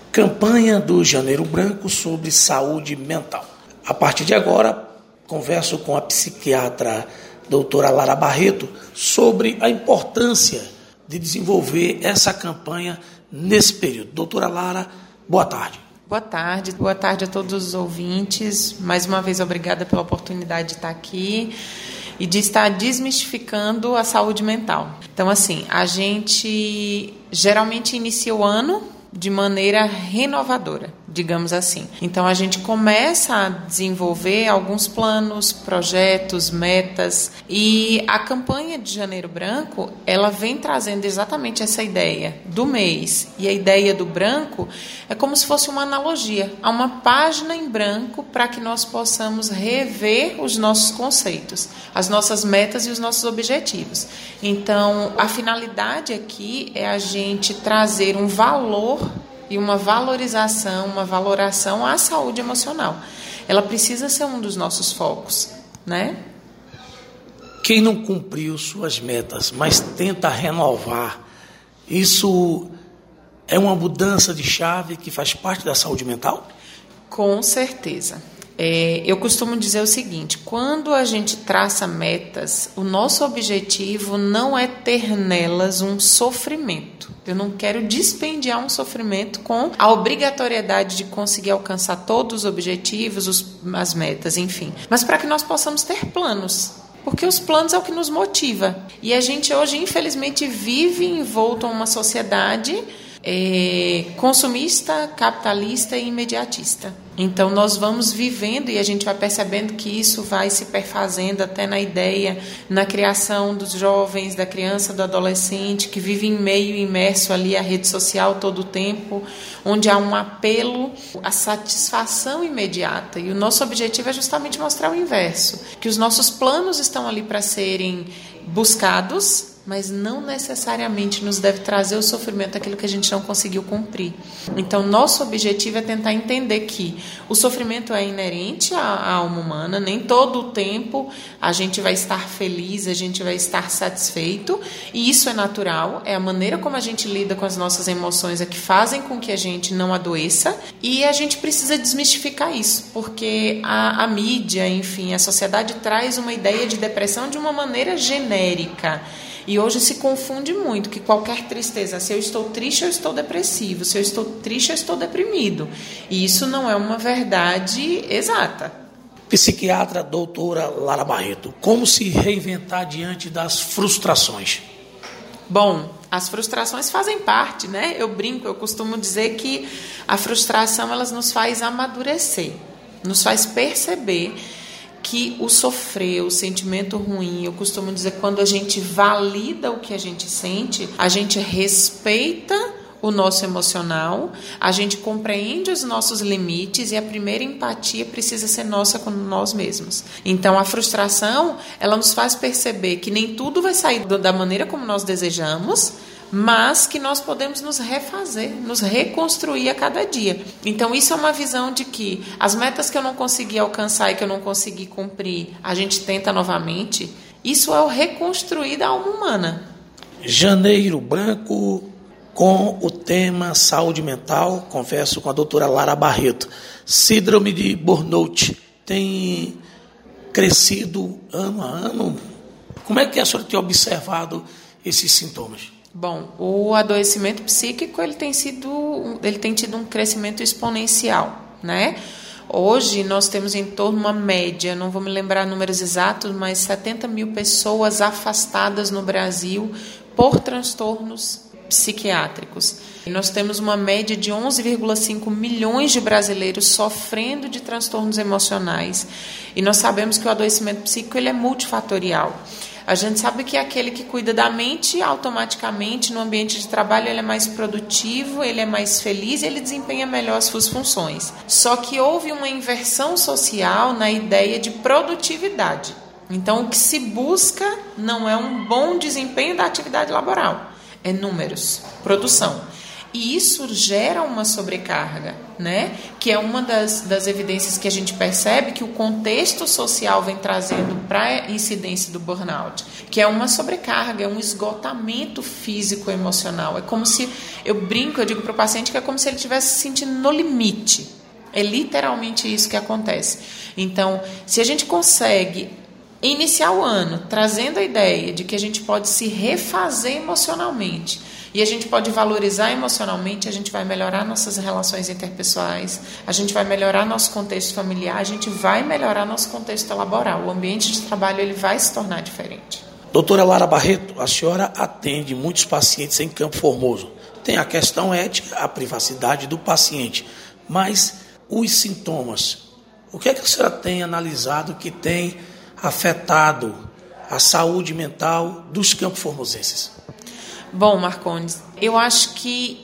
Campanha do Janeiro Branco sobre saúde mental. A partir de agora, converso com a psiquiatra doutora Lara Barreto sobre a importância de desenvolver essa campanha nesse período. Doutora Lara, boa tarde. Boa tarde a todos os ouvintes. Mais uma vez, obrigada pela oportunidade de estar aqui e de estar desmistificando a saúde mental. Então, assim, a gente geralmente inicia o ano de maneira renovadora, digamos assim. Então, a gente começa a desenvolver alguns planos, projetos, metas, e a campanha de Janeiro Branco, ela vem trazendo exatamente essa ideia do mês. E a ideia do branco é como se fosse uma analogia a uma página em branco para que nós possamos rever os nossos conceitos, as nossas metas e os nossos objetivos. Então, a finalidade aqui é a gente trazer um valor e uma valorização, uma valoração à saúde emocional. Ela precisa ser um dos nossos focos, né? Quem não cumpriu suas metas, mas tenta renovar, isso é uma mudança de chave que faz parte da saúde mental? Com certeza. Eu costumo dizer o seguinte: quando a gente traça metas, o nosso objetivo não é ter nelas um sofrimento. Eu não quero dispendiar um sofrimento com a obrigatoriedade de conseguir alcançar todos os objetivos, as metas, enfim. Mas para que nós possamos ter planos. Porque os planos é o que nos motiva. E a gente hoje, infelizmente, vive envolto a uma sociedade consumista, capitalista e imediatista. Então nós vamos vivendo e a gente vai percebendo que isso vai se perfazendo até na ideia, na criação dos jovens, da criança, do adolescente, que vive em meio imerso ali à rede social todo o tempo, onde há um apelo à satisfação imediata. E o nosso objetivo é justamente mostrar o inverso, que os nossos planos estão ali para serem buscados, mas não necessariamente nos deve trazer o sofrimento daquilo que a gente não conseguiu cumprir. Então, nosso objetivo é tentar entender que o sofrimento é inerente à alma humana, nem todo o tempo a gente vai estar feliz, a gente vai estar satisfeito, e isso é natural, é a maneira como a gente lida com as nossas emoções é que fazem com que a gente não adoeça, e a gente precisa desmistificar isso, porque a mídia, enfim, a sociedade traz uma ideia de depressão de uma maneira genérica. E hoje se confunde muito que qualquer tristeza, se eu estou triste, eu estou depressivo, se eu estou triste, eu estou deprimido. E isso não é uma verdade exata. Psiquiatra doutora Lara Barreto, como se reinventar diante das frustrações? Bom, as frustrações fazem parte, né? Eu brinco, eu costumo dizer que a frustração ela nos faz amadurecer, nos faz perceber que o sofrer, o sentimento ruim, eu costumo dizer, quando a gente valida o que a gente sente, a gente respeita o nosso emocional, a gente compreende os nossos limites e a primeira empatia precisa ser nossa com nós mesmos. Então, a frustração, ela nos faz perceber que nem tudo vai sair da maneira como nós desejamos, mas que nós podemos nos refazer, nos reconstruir a cada dia. Então, isso é uma visão de que as metas que eu não consegui alcançar e que eu não consegui cumprir, a gente tenta novamente. Isso é o reconstruir da alma humana. Janeiro Branco, com o tema saúde mental, converso com a doutora Lara Barreto. Síndrome de burnout tem crescido ano a ano? Como é que a senhora tem observado esses sintomas? Bom, o adoecimento psíquico ele tem tido um crescimento exponencial, né? Hoje nós temos em torno de uma média, não vou me lembrar números exatos, mas 70 mil pessoas afastadas no Brasil por transtornos psiquiátricos. E nós temos uma média de 11,5 milhões de brasileiros sofrendo de transtornos emocionais. E nós sabemos que o adoecimento psíquico ele é multifatorial. A gente sabe que aquele que cuida da mente, automaticamente, no ambiente de trabalho, ele é mais produtivo, ele é mais feliz e ele desempenha melhor as suas funções. Só que houve uma inversão social na ideia de produtividade. Então, o que se busca não é um bom desempenho da atividade laboral, é números, produção. E isso gera uma sobrecarga, né? Que é uma das evidências que a gente percebe que o contexto social vem trazendo para a incidência do burnout, que é uma sobrecarga, é um esgotamento físico-emocional. É como se, eu digo para o paciente que é como se ele estivesse se sentindo no limite. É literalmente isso que acontece. Então, se a gente consegue iniciar o ano trazendo a ideia de que a gente pode se refazer emocionalmente e a gente pode valorizar emocionalmente, a gente vai melhorar nossas relações interpessoais, a gente vai melhorar nosso contexto familiar, a gente vai melhorar nosso contexto laboral. O ambiente de trabalho ele vai se tornar diferente. Doutora Lara Barreto, a senhora atende muitos pacientes em Campo Formoso. Tem a questão ética, a privacidade do paciente, mas os sintomas, o que é que a senhora tem analisado que tem afetado a saúde mental dos campo-formosenses? Bom, Marcondes, eu acho que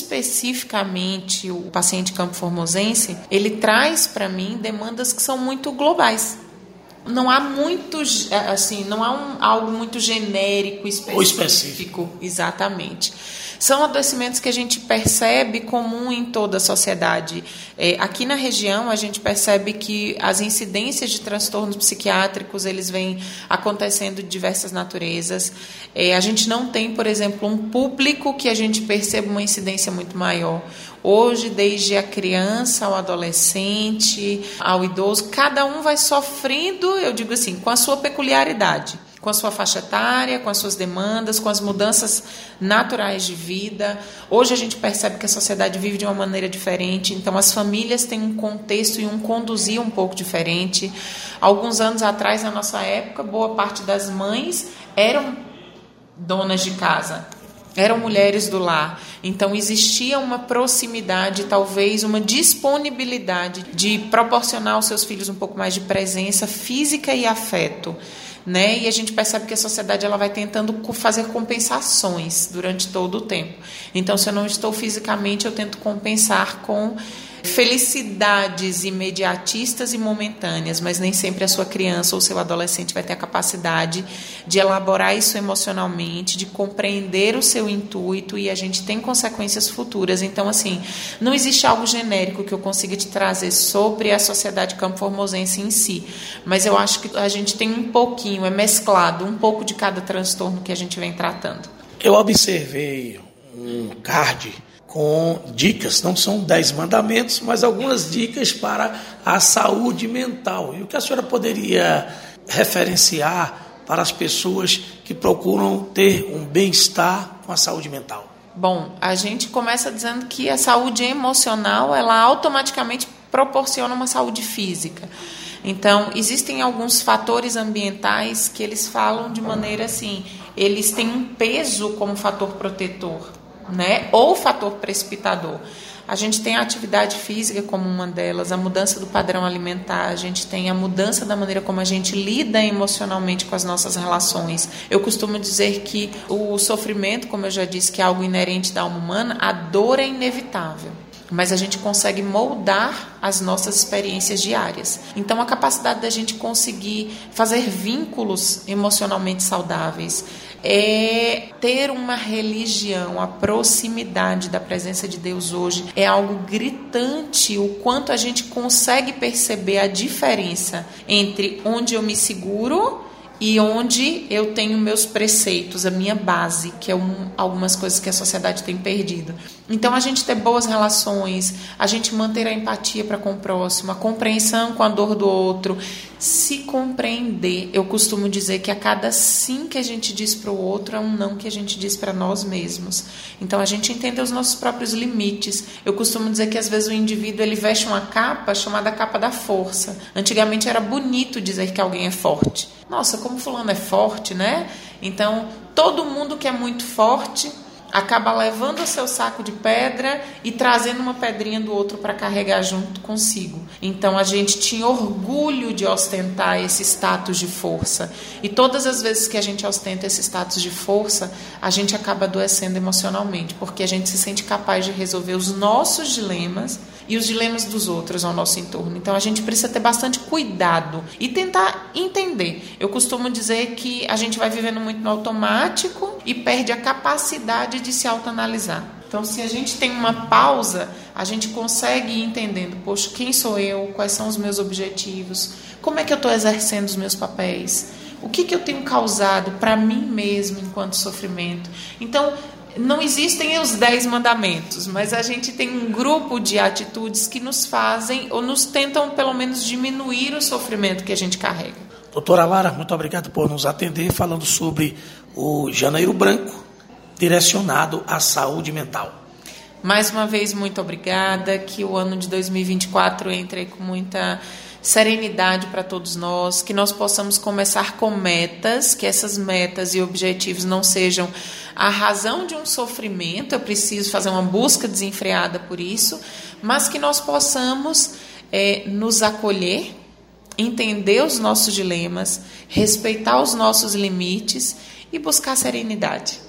especificamente o paciente campo-formosense, ele traz para mim demandas que são muito globais. Não há muito, assim, não há algo muito genérico, específico. Exatamente. São adoecimentos que a gente percebe comum em toda a sociedade. Aqui na região, a gente percebe que as incidências de transtornos psiquiátricos, eles vêm acontecendo de diversas naturezas. A gente não tem, por exemplo, um público que a gente perceba uma incidência muito maior. Hoje, desde a criança ao adolescente, ao idoso, cada um vai sofrendo, eu digo assim, com a sua peculiaridade, com a sua faixa etária, com as suas demandas, com as mudanças naturais de vida. Hoje a gente percebe que a sociedade vive de uma maneira diferente, então as famílias têm um contexto e um conduzir um pouco diferente. Alguns anos atrás, na nossa época, boa parte das mães eram donas de casa, eram mulheres do lar. Então existia uma proximidade, talvez uma disponibilidade de proporcionar aos seus filhos um pouco mais de presença física e afeto, né? E a gente percebe que a sociedade ela vai tentando fazer compensações durante todo o tempo. Então, se eu não estou fisicamente, eu tento compensar com felicidades imediatistas e momentâneas, mas nem sempre a sua criança ou seu adolescente vai ter a capacidade de elaborar isso emocionalmente, de compreender o seu intuito, e a gente tem consequências futuras. Então, assim, não existe algo genérico que eu consiga te trazer sobre a sociedade campo-formosense em si, mas eu acho que a gente tem um pouquinho, é mesclado, um pouco de cada transtorno que a gente vem tratando. Eu observei um card com dicas, não são 10 mandamentos, mas algumas dicas para a saúde mental. E o que a senhora poderia referenciar para as pessoas que procuram ter um bem-estar com a saúde mental? Bom, a gente começa dizendo que a saúde emocional, ela automaticamente proporciona uma saúde física. Então, existem alguns fatores ambientais que eles falam de maneira assim, eles têm um peso como fator protetor, né? Ou fator precipitador. A gente tem a atividade física como uma delas, a mudança do padrão alimentar, a gente tem a mudança da maneira como a gente lida emocionalmente com as nossas relações. Eu costumo dizer que o sofrimento, como eu já disse, que é algo inerente da alma humana, a dor é inevitável, mas a gente consegue moldar as nossas experiências diárias. Então, a capacidade da gente conseguir fazer vínculos emocionalmente saudáveis, é ter uma religião, a proximidade da presença de Deus hoje é algo gritante, o quanto a gente consegue perceber a diferença entre onde eu me seguro e onde eu tenho meus preceitos, a minha base, que é algumas coisas que a sociedade tem perdido. Então, a gente ter boas relações, a gente manter a empatia para com o próximo, a compreensão com a dor do outro, se compreender. Eu costumo dizer que a cada sim que a gente diz para o outro é um não que a gente diz para nós mesmos. Então, a gente entender os nossos próprios limites. Eu costumo dizer que às vezes o indivíduo ele veste uma capa chamada capa da força. Antigamente era bonito dizer que alguém é forte. Nossa, como fulano é forte, né? Então, todo mundo que é muito forte acaba levando o seu saco de pedra e trazendo uma pedrinha do outro para carregar junto consigo. Então, a gente tinha orgulho de ostentar esse status de força. E todas as vezes que a gente ostenta esse status de força, a gente acaba adoecendo emocionalmente, porque a gente se sente capaz de resolver os nossos dilemas e os dilemas dos outros ao nosso entorno. Então, a gente precisa ter bastante cuidado e tentar entender. Eu costumo dizer que a gente vai vivendo muito no automático e perde a capacidade de se autoanalisar. Então, se a gente tem uma pausa, a gente consegue ir entendendo, poxa, quem sou eu? Quais são os meus objetivos? Como é que eu estou exercendo os meus papéis? O que eu tenho causado para mim mesmo enquanto sofrimento? Então, não existem os 10 mandamentos, mas a gente tem um grupo de atitudes que nos fazem ou nos tentam, pelo menos, diminuir o sofrimento que a gente carrega. Doutora Lara, muito obrigado por nos atender, falando sobre o Janeiro Branco, direcionado à saúde mental. Mais uma vez, muito obrigada, que o ano de 2024 entre com muita serenidade para todos nós, que nós possamos começar com metas, que essas metas e objetivos não sejam a razão de um sofrimento, eu preciso fazer uma busca desenfreada por isso, mas que nós possamos nos acolher, entender os nossos dilemas, respeitar os nossos limites e buscar serenidade.